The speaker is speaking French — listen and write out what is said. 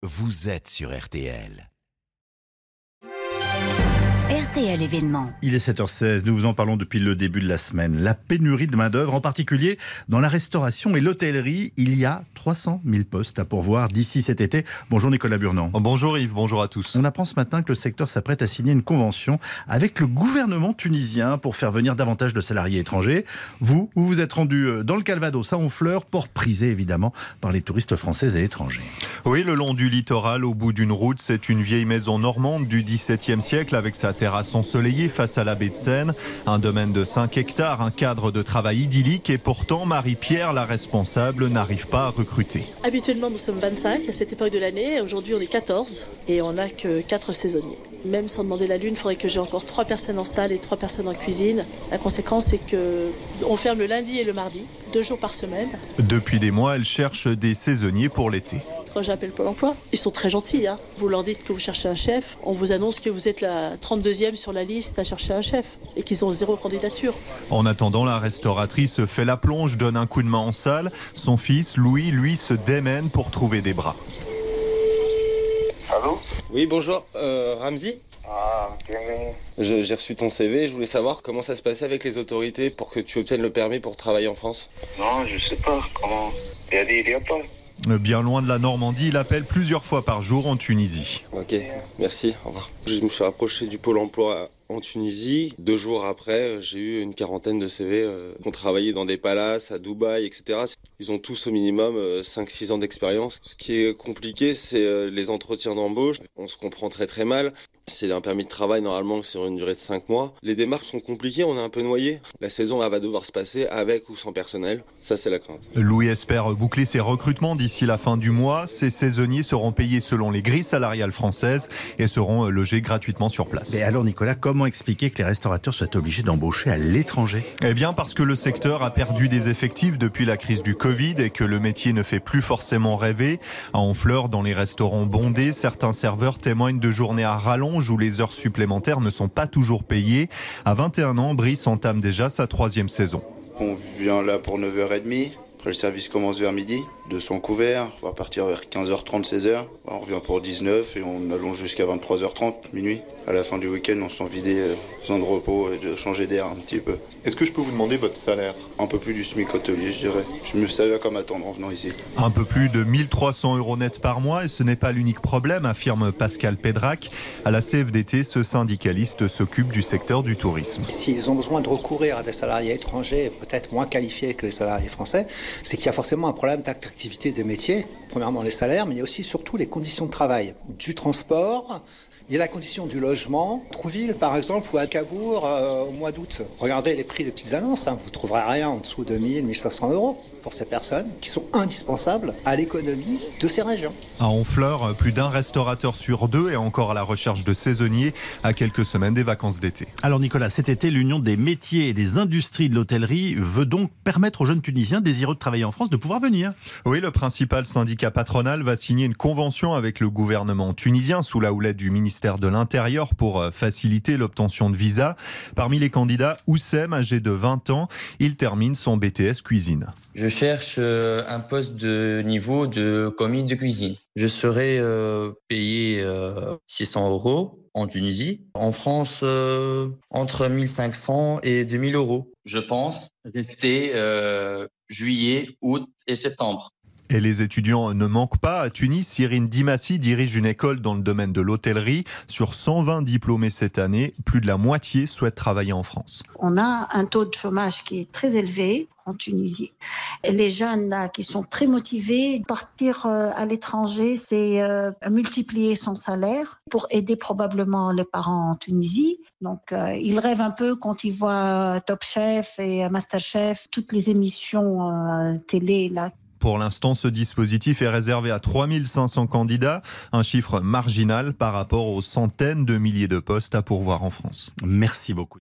vous êtes sur RTL. RTL événement. Il est 7h16, nous vous en parlons depuis le début de la semaine. La pénurie de main-d'œuvre, en particulier dans la restauration et l'hôtellerie. Il y a 300 000 postes à pourvoir d'ici cet été. Bonjour Nicolas Burnand. Bonjour Yves, bonjour à tous. On apprend ce matin que le secteur s'apprête à signer une convention avec le gouvernement tunisien pour faire venir davantage de salariés étrangers. Vous vous êtes rendu dans le Calvados, à Honfleur, port prisé évidemment par les touristes français et étrangers. Oui, le long du littoral, au bout d'une route, c'est une vieille maison normande du XVIIe siècle avec sa terrasse ensoleillée face à la baie de Seine. Un domaine de 5 hectares, un cadre de travail idyllique et pourtant Marie-Pierre, la responsable, n'arrive pas à recruter. Habituellement, nous sommes 25 à cette époque de l'année. Aujourd'hui, on est 14 et on n'a que 4 saisonniers. Même sans demander la lune, il faudrait que j'ai encore 3 personnes en salle et 3 personnes en cuisine. La conséquence, c'est qu'on ferme le lundi et le mardi, 2 jours par semaine. Depuis des mois, elle cherche des saisonniers pour l'été. Quand j'appelle Pôle emploi, ils sont très gentils. Vous leur dites que vous cherchez un chef, on vous annonce que vous êtes la 32e sur la liste à chercher un chef et qu'ils ont 0 candidature. En attendant, la restauratrice fait la plonge, donne un coup de main en salle. Son fils, Louis, lui, se démène pour trouver des bras. Allô ? Oui, bonjour, Ramzi. Ah, ok. J'ai reçu ton CV, je voulais savoir comment ça se passait avec les autorités pour que tu obtiennes le permis pour travailler en France. Non, je sais pas comment. Il y a pas. Bien loin de la Normandie, il appelle plusieurs fois par jour en Tunisie. Ok, merci, au revoir. Je me suis rapproché du Pôle emploi en Tunisie. 2 jours après, j'ai eu une quarantaine de CV qui ont travaillé dans des palaces, à Dubaï, etc. Ils ont tous au minimum 5-6 ans d'expérience. Ce qui est compliqué, c'est les entretiens d'embauche. On se comprend très très mal. C'est un permis de travail normalement sur une durée de 5 mois. Les démarches sont compliquées, on est un peu noyé. La saison elle va devoir se passer avec ou sans personnel. Ça, c'est la crainte. Louis espère boucler ses recrutements d'ici la fin du mois. Ces saisonniers seront payés selon les grilles salariales françaises et seront logés gratuitement sur place. Et alors Nicolas, comment expliquer que les restaurateurs soient obligés d'embaucher à l'étranger ? Eh bien parce que le secteur a perdu des effectifs depuis la crise du Covid et que le métier ne fait plus forcément rêver. À Honfleur, dans les restaurants bondés, certains serveurs témoignent de journées à rallonge où les heures supplémentaires ne sont pas toujours payées. À 21 ans, Brice entame déjà sa 3e saison. On vient là pour 9h30. Après, le service commence vers midi, 200 couverts. On va partir vers 15h30, 16h. On revient pour 19 et on allonge jusqu'à 23h30, minuit. À la fin du week-end, on se sent vider, besoin de repos et de changer d'air un petit peu. Est-ce que je peux vous demander votre salaire ? Un peu plus du SMIC hôtelier, je dirais. Je me savais à quoi m'attendre en venant ici. Un peu plus de 1 300 € net par mois et ce n'est pas l'unique problème, affirme Pascal Pédrac. À la CFDT, ce syndicaliste s'occupe du secteur du tourisme. S'ils ont besoin de recourir à des salariés étrangers, peut-être moins qualifiés que les salariés français, c'est qu'il y a forcément un problème d'attractivité des métiers. Premièrement les salaires, mais il y a aussi surtout les conditions de travail, du transport. Il y a la condition du logement. Trouville, par exemple, ou à Cabourg, au mois d'août. Regardez les prix des petites annonces. Vous ne trouverez rien en dessous de 1 000, 1 500 € pour ces personnes qui sont indispensables à l'économie de ces régions. À Honfleur, plus d'un restaurateur sur 2 est encore à la recherche de saisonniers à quelques semaines des vacances d'été. Alors Nicolas, cet été, l'Union des métiers et des industries de l'hôtellerie veut donc permettre aux jeunes Tunisiens désireux de travailler en France de pouvoir venir. Oui, le principal syndicat patronal va signer une convention avec le gouvernement tunisien sous la houlette du ministère de l'Intérieur pour faciliter l'obtention de visa. Parmi les candidats, Oussem, âgé de 20 ans, il termine son BTS cuisine. Je cherche un poste de niveau de commis de cuisine. Je serai payé 600 € en Tunisie. En France, entre 1 500 et 2 000 €. Je pense rester juillet, août et septembre. Et les étudiants ne manquent pas. À Tunis, Cyrine Dimassi dirige une école dans le domaine de l'hôtellerie. Sur 120 diplômés cette année, plus de la moitié souhaitent travailler en France. On a un taux de chômage qui est très élevé en Tunisie. Et les jeunes là, qui sont très motivés, partir à l'étranger, c'est multiplier son salaire pour aider probablement les parents en Tunisie. Donc, ils rêvent un peu quand ils voient Top Chef et Masterchef, toutes les émissions télé là. Pour l'instant, ce dispositif est réservé à 3 500 candidats, un chiffre marginal par rapport aux centaines de milliers de postes à pourvoir en France. Merci beaucoup.